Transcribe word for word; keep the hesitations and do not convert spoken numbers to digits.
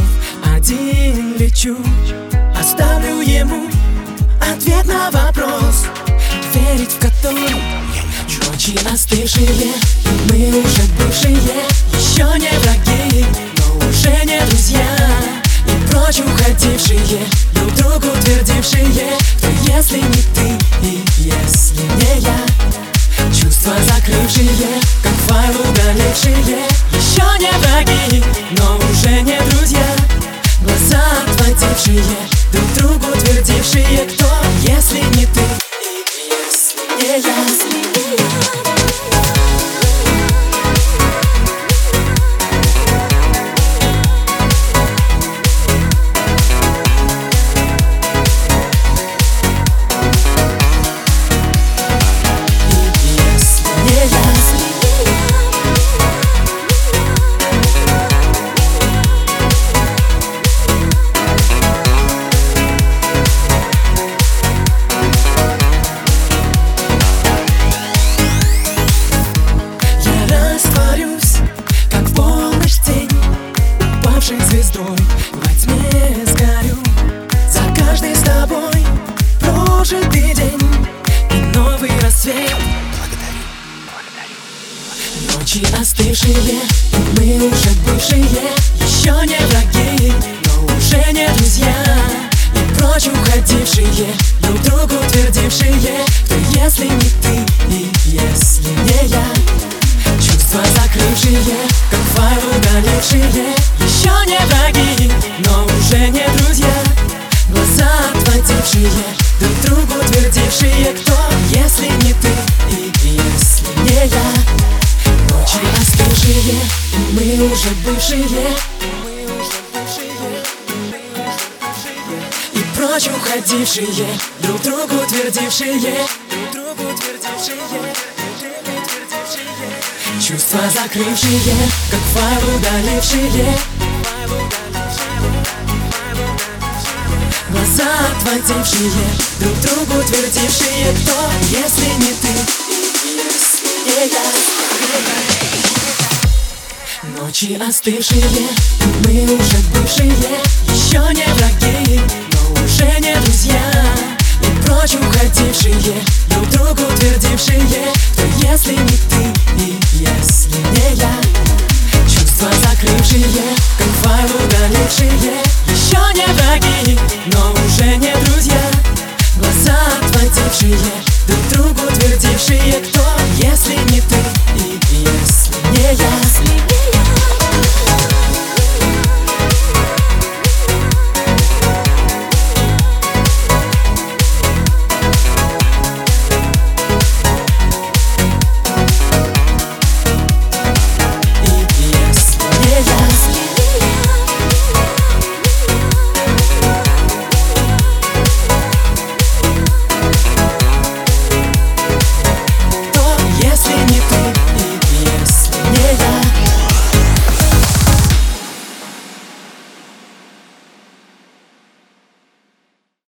один лечу. Оставлю ему ответ на вопрос, верить в который ночи остывшие. Мы уже бывшие, еще не враги, но уже не друзья. И прочь уходившие, друг другу твердившие: кто если не ты и если не я. Чувства закрывшие, как файл удалившие, еще не враги, но уже не друзья. Глаза отводившие, друг другу твердившие: кто если не ты и если не я. Звездой во тьме сгорю за каждый с тобой прожитый день и новый рассвет. Благодарю, благодарю. Ночи остывшие, мы уже бывшие, еще не враги, но уже не друзья. И прочь уходившие, друг другу твердившие: кто если не ты и если не я. Чувства закрывшие, как файл удалившие, еще не враги, но уже не друзья. Глаза отводившие, друг другу твердившие: кто если не ты и если не я. Ночи остывшие, мы уже бывшие, и прочь уходившие, друг другу твердившие. Чувства закрывшие, как файл удалившие, глаза отводившие, друг другу твердившие: кто если не ты и если не я. Ночи остывшие, мы уже бывшие, еще не враги, но уже не друзья. И прочь уходившие, друг другу твердившие: кто если не ты и если не я. Чувства закрывшие, как файл удалившие, еще не враги, но уже не друзья. Глаза отводившие, друг другу твердившие: кто если не ты и если не я. Если не ты